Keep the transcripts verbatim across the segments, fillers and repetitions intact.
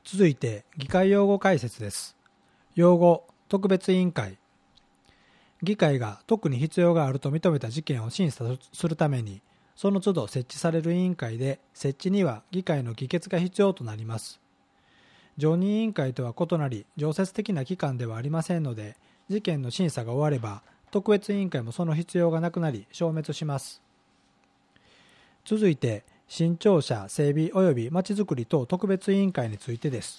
続いて議会用語解説です。用語特別委員会。議会が特に必要があると認めた事件を審査するために、その都度設置される委員会で、設置には議会の議決が必要となります。常任委員会とは異なり、常設的な機関ではありませんので、事件の審査が終われば、特別委員会もその必要がなくなり、消滅します。続いて、新庁舎整備及びまちづくり等特別委員会についてです。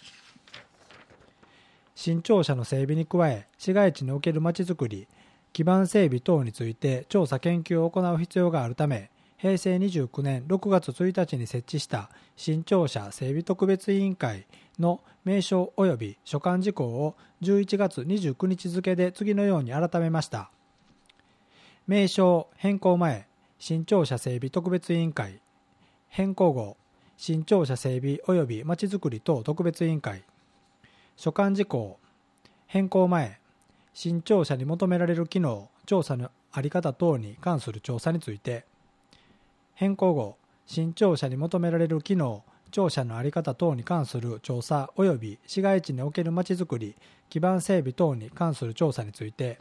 新庁舎の整備に加え、市街地におけるまちづくり、基盤整備等について調査研究を行う必要があるため、へいせいにじゅうきゅうねんろくがつついたちに設置した新庁舎整備特別委員会の名称及び所管事項をじゅういちがつにじゅうくにち付で次のように改めました。名称変更前、新庁舎整備特別委員会。変更後、新庁舎整備及びまちづくり等特別委員会。所管事項変更前、新庁舎に求められる機能、調査の在り方等に関する調査について。変更後、新庁舎に求められる機能、庁舎の在り方等に関する調査及び市街地におけるまちづくり、基盤整備等に関する調査について。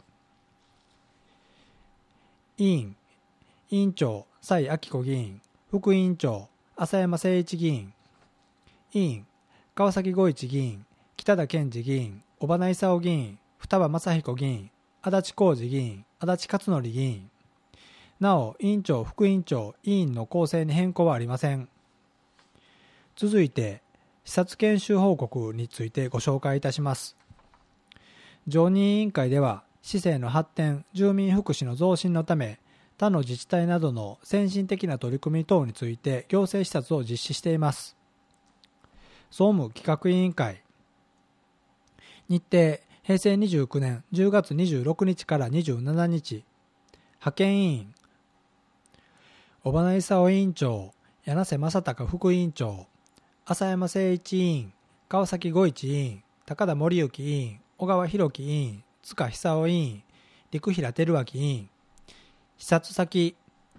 委員、委員長、蔡明子議員、副委員長、浅山誠一議員。委員、川崎吾一議員、北田健二議員、尾花勲議員、双葉正彦議員、足立浩二議員、足立勝則議員。なお、委員長、副委員長、委員の構成に変更はありません。続いて、視察研修報告についてご紹介いたします。常任委員会では、市政の発展、住民福祉の増進のため、他の自治体などの先進的な取り組み等について行政視察を実施しています。総務企画委員会。日程、へいせいにじゅうきゅうねんじゅうがつにじゅうろくにちからにじゅうしちにち。派遣委員。尾花勲委員長、柳瀬正隆副委員長、浅山誠一委員、川崎吾一委員、高田森幸委員、小川博樹委員、塚久夫委員、陸平照明委員。視察先、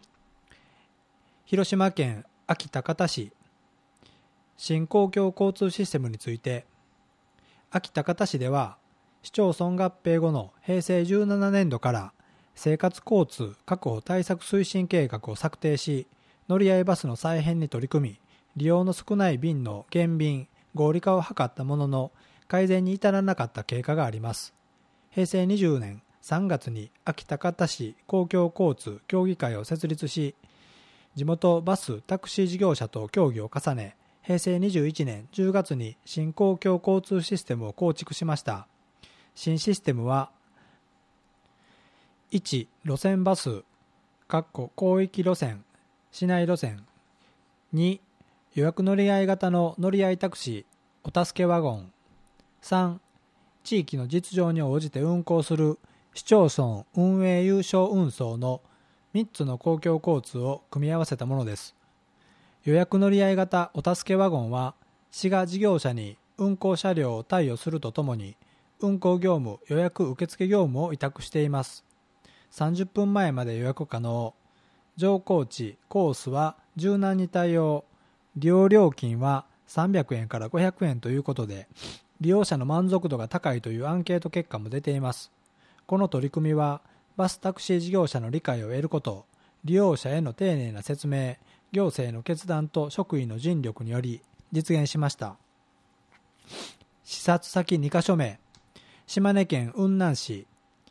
広島県安芸高田市。新公共交通システムについて。安芸高田市では、市町村合併後のへいせいじゅうななねんどから生活交通確保対策推進計画を策定し、乗り合いバスの再編に取り組み、利用の少ない便の減便、合理化を図ったものの、改善に至らなかった経過があります。へいせいにじゅうねんさんがつに安芸高田市公共交通協議会を設立し、地元バスタクシー事業者と協議を重ね、へいせいにじゅういちねんじゅうがつに新公共交通システムを構築しました。新システムは、いち路線バス広域路線市内路線、に予約乗り合い型の乗り合いタクシーお助けワゴン、さん地域の実情に応じて運行する市町村運営有償運送のみっつの公共交通を組み合わせたものです。予約乗り合い型お助けワゴンは、市が事業者に運行車両を貸与するとともに、運行業務予約受付業務を委託しています。さんじゅっぷんまえまで予約可能。乗降地、コースは柔軟に対応。利用料金はさんびゃくえんからごひゃくえんということで、利用者の満足度が高いというアンケート結果も出ています。この取り組みは、バスタクシー事業者の理解を得ること、利用者への丁寧な説明、行政の決断と職員の尽力により実現しました。視察先にかしょめ、島根県雲南市。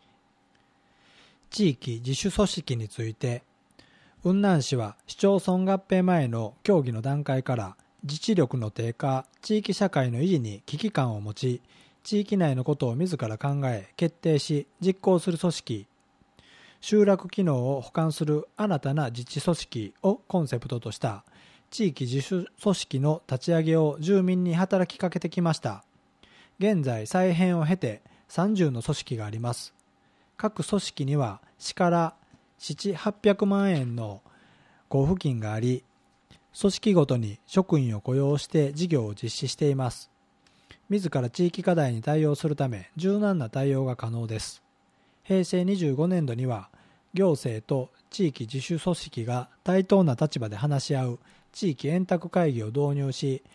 地域自主組織について、雲南市は市町村合併前の協議の段階から自治力の低下、地域社会の維持に危機感を持ち、地域内のことを自ら考え、決定し、実行する組織、集落機能を補完する新たな自治組織をコンセプトとした地域自主組織の立ち上げを住民に働きかけてきました。現在再編を経てさんじゅうの組織があります。各組織には市からななひゃくはっぴゃくまんえんの交付金があり、組織ごとに職員を雇用して事業を実施しています。自ら地域課題に対応するため柔軟な対応が可能です。へいせいにじゅうごねんどには行政と地域自主組織が対等な立場で話し合う地域円卓会議を導入し、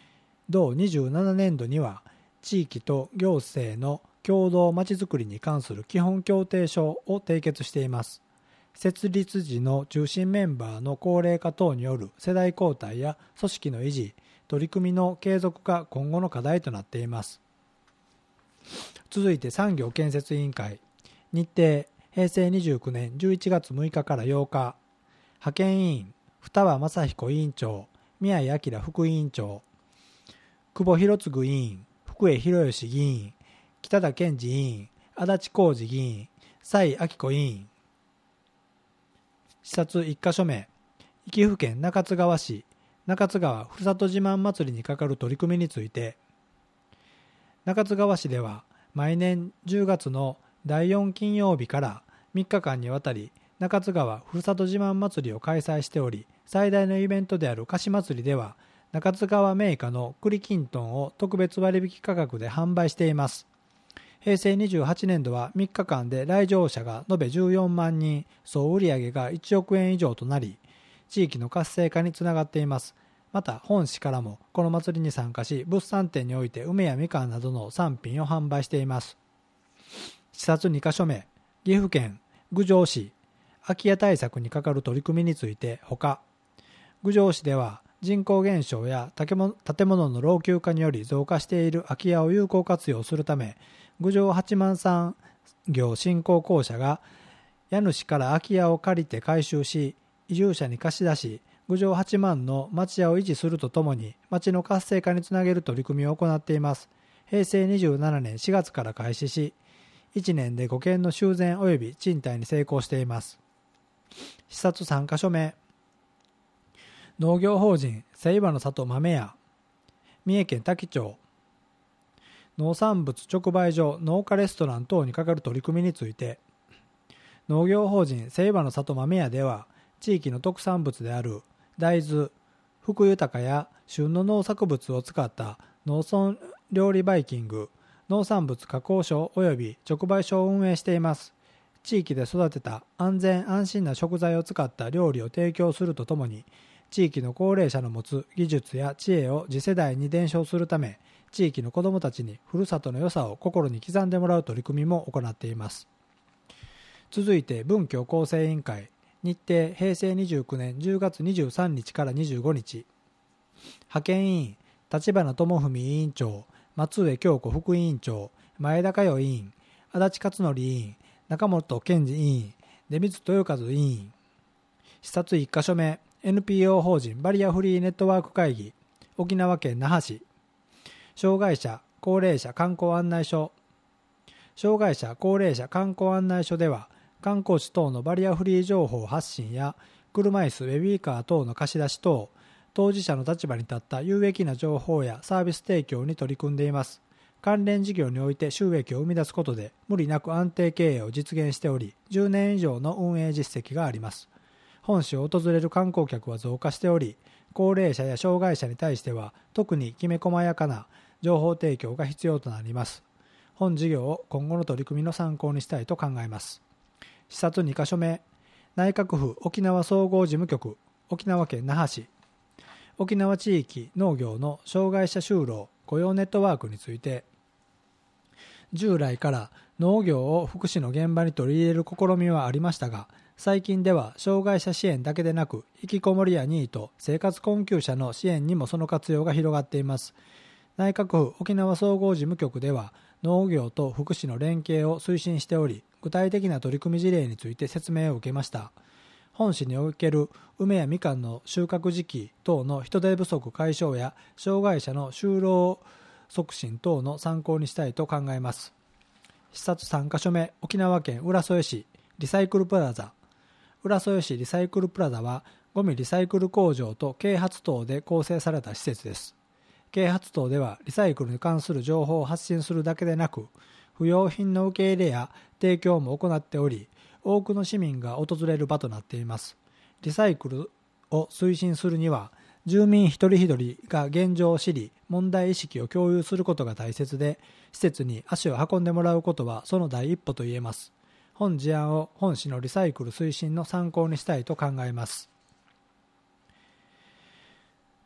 同にじゅうななねんどには地域と行政の共同まちづくりに関する基本協定書を締結しています。設立時の中心メンバーの高齢化等による世代交代や組織の維持、取り組みの継続が今後の課題となっています。続いて産業建設委員会。日程、へいせいにじゅうきゅうねんじゅういちがつむいかからようか。派遣委員、二葉正彦委員長、宮井明副委員長、久保博次委員、福江博義議員、北田健二委員、足立浩二議員、蔡明子委員。視察いっかしょめ。岐阜県中津川市中津川ふるさと自慢祭りにかかる取り組みについて、中津川市では毎年じゅうがつのだいよん金曜日からみっかかんにわたり中津川ふるさと自慢祭りを開催しており、最大のイベントである菓子祭りでは中津川銘菓の栗きんとんを特別割引価格で販売しています。へいせいにじゅうはちねんどはみっかかんで来場者が延べじゅうよんまんにん、総売上がいちおくえん以上となり、地域の活性化につながっています。また本市からもこの祭りに参加し、物産展において梅やみかんなどの産品を販売しています。視察にかしょめ。岐阜県郡上市空き家対策にかかる取り組みについてほか。郡上市では人口減少や建物の老朽化により増加している空き家を有効活用するため、郡上八幡産業振興公社が家主から空き家を借りて改修し、移住者に貸し出し、郡上八幡の町家を維持するとともに町の活性化につなげる取り組みを行っています。へいせいにじゅうななねんしがつから開始し、いちねんでごけんの修繕及び賃貸に成功しています。視察さんかしょめ。農業法人清和の里豆屋、三重県多気町。農産物直売所農家レストラン等にかかる取り組みについて、農業法人清和の里豆屋では地域の特産物である大豆、福豊や旬の農作物を使った農村料理バイキング、農産物加工所及び直売所を運営しています。地域で育てた安全安心な食材を使った料理を提供するとともに、地域の高齢者の持つ技術や知恵を次世代に伝承するため、地域の子どもたちにふるさとの良さを心に刻んでもらう取り組みも行っています。続いて文教構成委員会。日程、へいせいにじゅうきゅうねんじゅうがつにじゅうさんにちからにじゅうごにち。派遣委員、立花智文委員長、松上京子副委員長、前田佳代委員、足立勝則委員、中本健二委員、出光豊和委員。視察いっかしょめ。エヌピーオー 法人バリアフリーネットワーク会議、沖縄県那覇市。障害者高齢者観光案内所。障害者高齢者観光案内所では、観光地等のバリアフリー情報発信や車椅子ベビーカー等の貸し出し等、当事者の立場に立った有益な情報やサービス提供に取り組んでいます。関連事業において収益を生み出すことで無理なく安定経営を実現しており、じゅうねん以上の運営実績があります。本市を訪れる観光客は増加しており、高齢者や障害者に対しては特にきめ細やかな情報提供が必要となります。本事業を今後の取り組みの参考にしたいと考えます。視察にかしょめ。内閣府沖縄総合事務局、沖縄県那覇市。沖縄地域農業の障害者就労雇用ネットワークについて、従来から農業を福祉の現場に取り入れる試みはありましたが、最近では障害者支援だけでなく、引きこもりやニート、生活困窮者の支援にもその活用が広がっています。内閣府沖縄総合事務局では、農業と福祉の連携を推進しており、具体的な取り組み事例について説明を受けました。本市における梅やみかんの収穫時期等の人手不足解消や障害者の就労促進等の参考にしたいと考えます。視察さんかしょめ。沖縄県浦添市リサイクルプラザ。浦添市リサイクルプラザはゴミリサイクル工場と啓発棟で構成された施設です。啓発棟ではリサイクルに関する情報を発信するだけでなく、不用品の受け入れや提供も行っており、多くの市民が訪れる場となっています。リサイクルを推進するには、住民一人一人が現状を知り、問題意識を共有することが大切で、施設に足を運んでもらうことはその第一歩と言えます。本事案を本市のリサイクル推進の参考にしたいと考えます。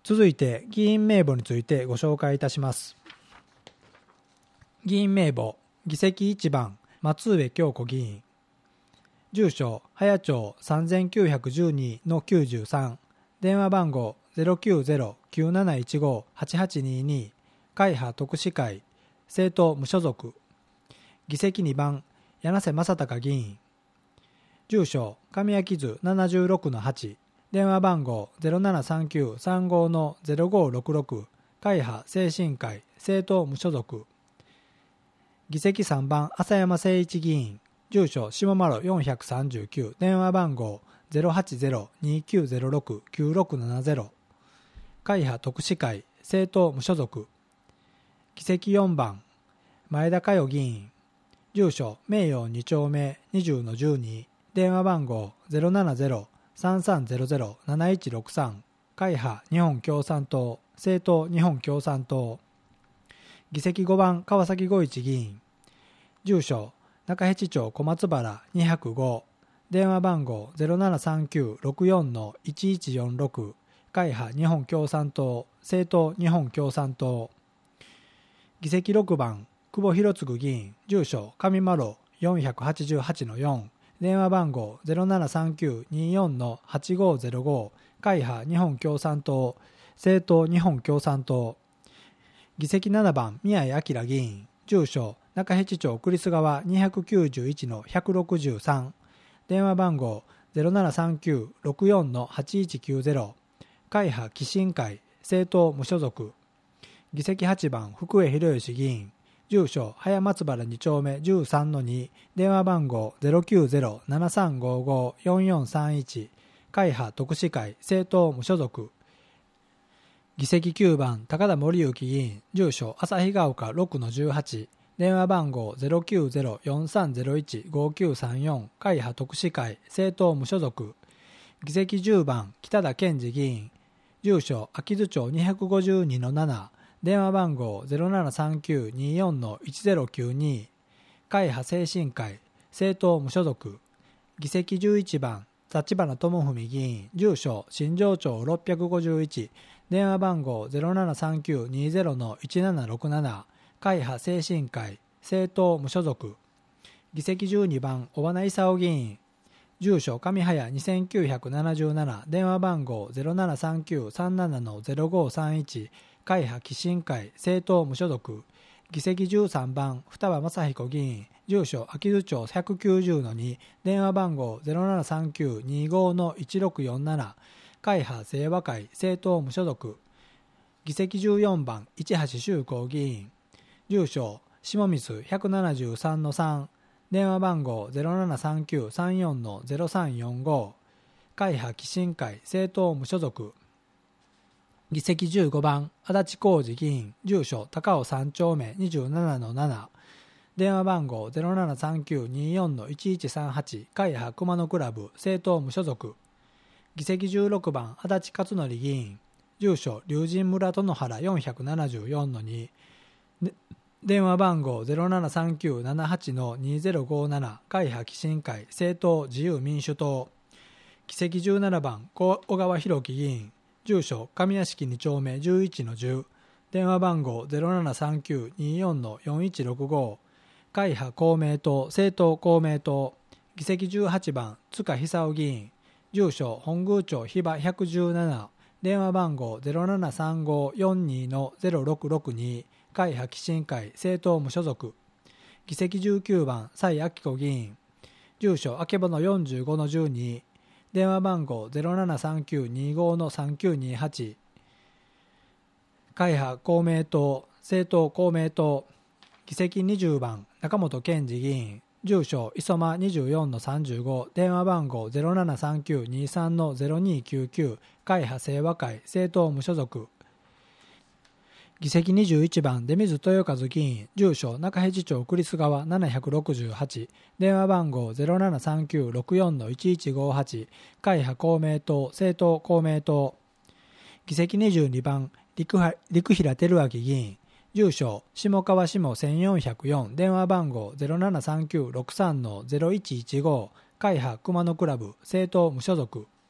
続いて議員名簿についてご紹介いたします。議員名簿、議席いちばん松上京子議員、住所早町 さんきゅういちにのきゅうじゅうさん、電話番号 ゼロきゅうゼロ きゅうなないちご はちはちにに、会派特使会、政党無所属。議席にばん柳瀬正隆議員、住所上焼津 ななじゅうろくのはち、電話番号 ゼロななさんきゅうさんごのゼロごろくろく、会派精神科医、政党無所属。議席さんばん浅山誠一議員、住所下丸よんさんきゅう、電話番号 ゼロはちゼロ にきゅうゼロろく きゅうろくななゼロ、会派特使会、政党無所属。議席よんばん前田佳代議員、住所名誉に丁目 にじゅうのじゅうに、電話番号 ゼロななゼロ さんさんゼロゼロ なないちろくさん、会派日本共産党、政党日本共産党。議席ごばん川崎吾一議員、住所中辺町小松原にまるご、電話番号 ゼロななさんきゅうろくよんのいちいちよんろく、会派日本共産党、政党日本共産党。議席ろくばん久保博次議員、住所上丸よんはちはちのよん、電話番号 ゼロななさんきゅうによんのはちごゼロご、会派日本共産党、政党日本共産党。議席ななばん宮井明議員、住所中辺町栗栖川にきゅういちのひゃくろくじゅうさん、電話番号 ゼロななさんきゅうろくよんのはちいちきゅうゼロ、会派寄進会、政党無所属。議席はちばん福江博義議員、住所早松原に丁目じゅうさんのに、電話番号 ゼロきゅうゼロ ななさんごご よんよんさんいち、会派特使会、政党無所属。議席きゅうばん高田森之議員、住所旭ヶ丘ろくのじゅうはち、電話番号 ゼロきゅうゼロ よんさんゼロいち ごきゅうさんよん、会派特使会、政党無所属。議席じゅうばん北田健二議員、住所秋津町にごにのなな、電話番号 ゼロななさんきゅうによんのいちゼロきゅうに、会派精神科医、政党無所属。議席じゅういちばん立花智文議員、住所新庄町ろっぴゃくごじゅういち、電話番号 ゼロななさんきゅうにゼロのいちななろくなな、会派精神科医、政党無所属。議席じゅうにばん尾花勲議員、住所上早にせんきゅうひゃくななじゅうなな、電話番号 ゼロななさんきゅうさんななのゼロごさんいち、会派寄進会、政党無所属。議席じゅうさんばん双葉正彦議員、住所秋津町ひゃくきゅうじゅうのに、電話番号 ゼロななさんきゅうにごのいちろくよんなな、会派清和会、政党無所属。議席じゅうよんばん市橋修光議員、住所下水ひゃくななじゅうさんのさん、電話番号 ゼロななさんきゅうさんよんのゼロさんよんご、会派寄進会、政党無所属。議席じゅうごばん足立浩二議員、住所高尾さん丁目にじゅうななのなな、電話番号 ゼロななさんきゅうによんのいちいちさんはち、会派熊野クラブ、政党無所属。議席じゅうろくばん足立勝則議員、住所龍神村殿原よんななよんのに、電話番号 ゼロななさんきゅうななはちのにゼロごなな、会派寄進会、政党自由民主党。議席じゅうななばん小川博樹議員、住所上屋敷に丁目じゅういちのじゅう、電話番号 ゼロななさんきゅうによんのよんいちろくご、会派公明党、政党公明党。議席じゅうはちばん塚久夫議員、住所本宮町日場ひゃくじゅうなな、電話番号 ゼロななさんごよんにのゼロろくろくに、会派寄進会、政党無所属。議席じゅうきゅうばん蔡明子議員、住所あけぼのよんじゅうごのじゅうに、電話番号 ゼロななさんきゅうにごのさんきゅうにはち、会派公明党、政党公明党。議席にじゅうばん中本健二議員、住所磯間にじゅうよんのさんじゅうご、電話番号 ゼロななさんきゅうにさんのゼロにきゅうきゅう、会派清和会、政党無所属。議席にじゅういちばん出水豊和議員、住所中辺町栗栖川ななろくはち、電話番号 ゼロななさんきゅうろくよんのいちいちごはち、会派公明党、政党公明党。議席にじゅうにばん陸平照明議員、住所下川下せんよんひゃくよん、電話番号 ゼロななさんきゅうろくさんのゼロいちいちご、会派熊野クラブ、政党無所属。